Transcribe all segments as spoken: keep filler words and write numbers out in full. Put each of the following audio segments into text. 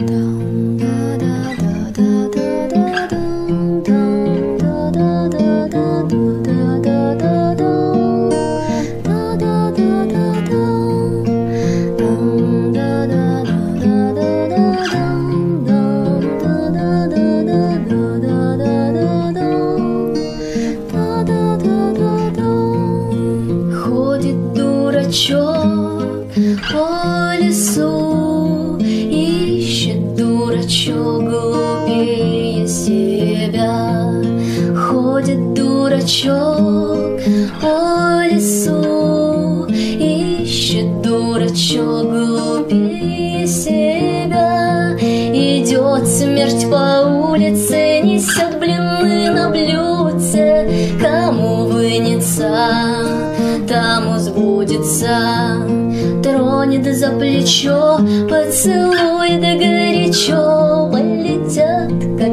Ходит дурачок по лесу, ищет дурачок глупее себя. Ходит дурачок по лесу, ищет дурачок глупее себя. Идет смерть по улице, несет блины на блюдце. Кому вынется, тому сбудется. Тронет за плечо, поцелует горячо. Полетят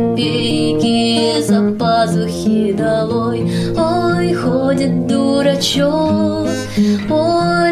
копейки за пазухи долой. Ой, ходит дурачок по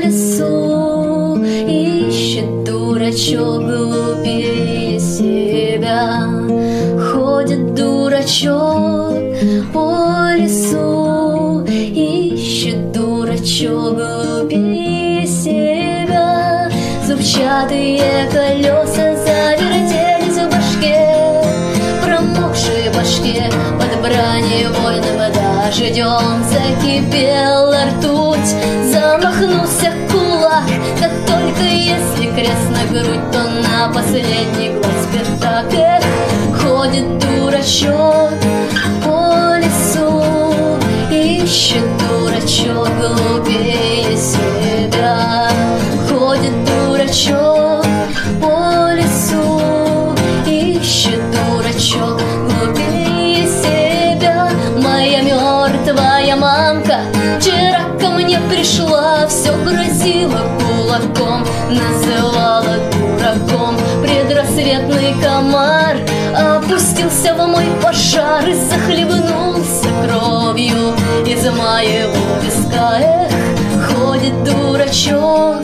лесу, ищет дурачок глупее себя. Ходит дурачок по лесу, ищет дурачок глупее себя. Зубчатые колеса завертелись в башке, промокшей башке под брани войным дождем. Закипела ртуть, замахнулся кулак. Да только если крест на грудь, то на последний глаз пятак. Эх, ходит дурачок по лесу, ищет дурачок глупее себя. Ходит дурачок по лесу, ищет дурачок глупее себя. Моя мертвая мамка вчера ко мне пришла, все грозила кулаком, называла дураком. Предрассветный комар опустился в мой пожар и захлебнулся кровью из моего виска. Эх, ходит дурачок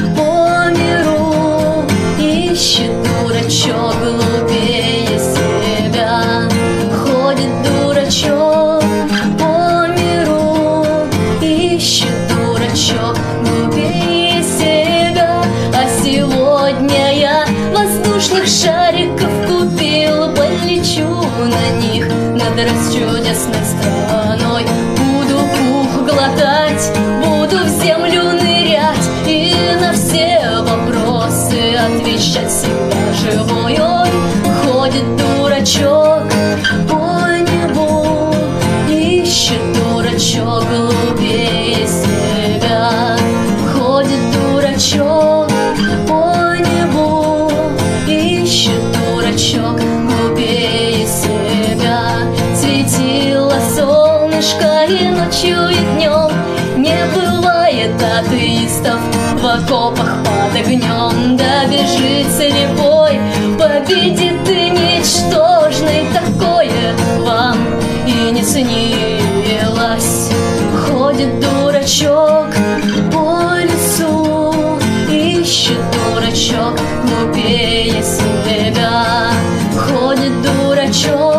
по миру, ищет дурачок глупее себя. Ходит дурачок по миру, ищет дурачок глупее себя. А сегодня я воздушных шариков купил, полечу на них над расчудесной страной. Буду пух глотать, буду в землю нырять и на все вопросы отвечать всегда живой. Ой, ходит дурачок по небу, ищет дурачок глупее себя. Ходит дурачок по небу, ищет дурачок глупее себя. Светило солнышко и ночью, и днем, не бывает атеистов в окопах под огнем. Да бежит слепой, победит и ничтожный. Такое вам и не снилось. Ходит дурачок по лесу, ищет дурачок глупее себя. Ходит дурачок